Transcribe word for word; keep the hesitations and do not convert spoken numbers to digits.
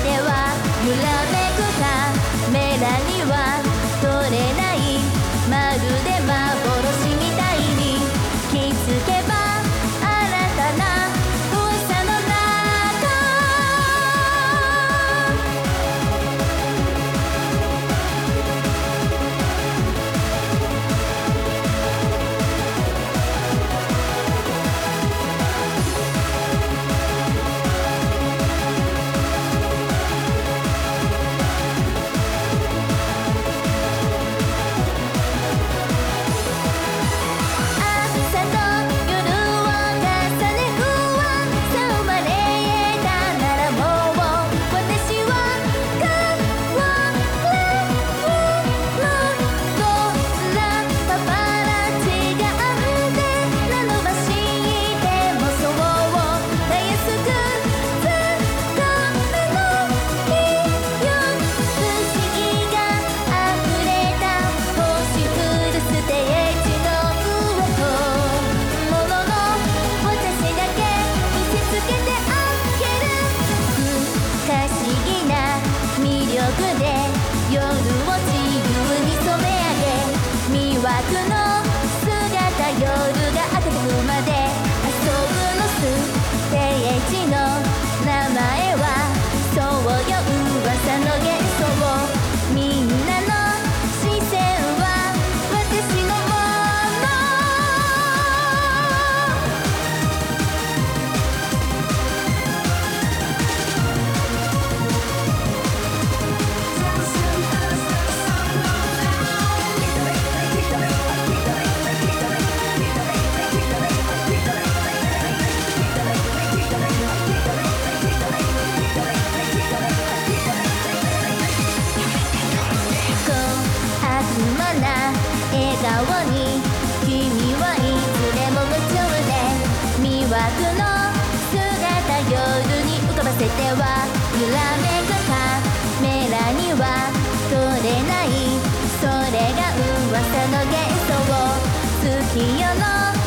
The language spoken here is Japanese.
ては揺らめくカメラには撮れないまるで幻みたいに気づけば新たな噂の中で夜を自由に染め上げ魅惑の姿夜が明けてくまで遊ぶのステージの名前はそうよ噂の幻想みんなの視線は私のも笑顔に君はいつでも夢中で魅惑の姿夜に浮かばせては揺らめくカメラには撮れないそれが噂の幻想好きよの